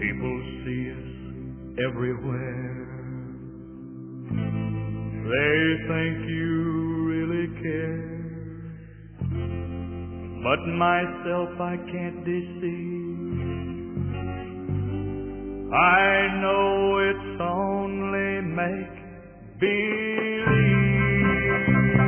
People see us everywhere. They think you really care. But myself I can't deceive. I know it's only make believe.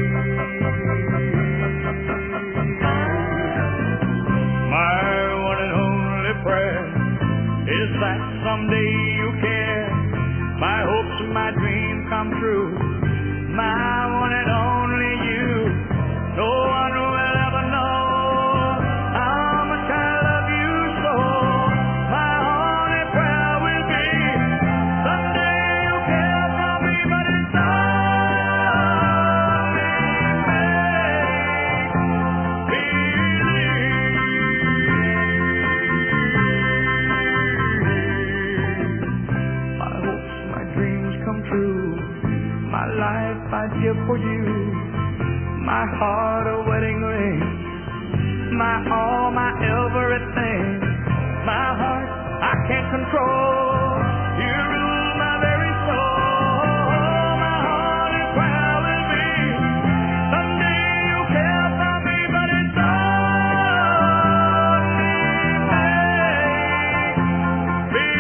My one and only prayer is that someday you care. My hopes and my dreams come true. My one and only you. No one will ever know how much I love you so. My only prayer will be someday you care for me, but it's only make believe. My hopes, my dreams come true. My life I give for you. My heart a wedding ring. My all, my everything. My heart I can't control. You rule my very soul. My only prayer will be someday you'll care for me, but it's only make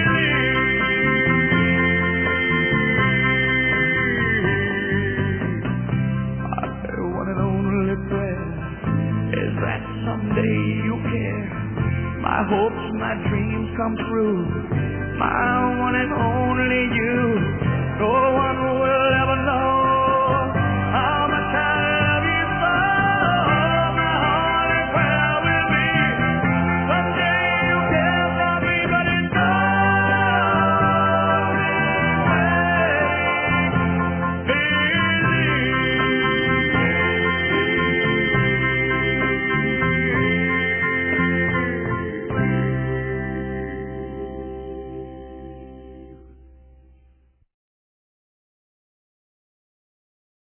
believe. My one and only prayer is that someday you care. My hopes, my dreams come true. My one and only you. No one will ever know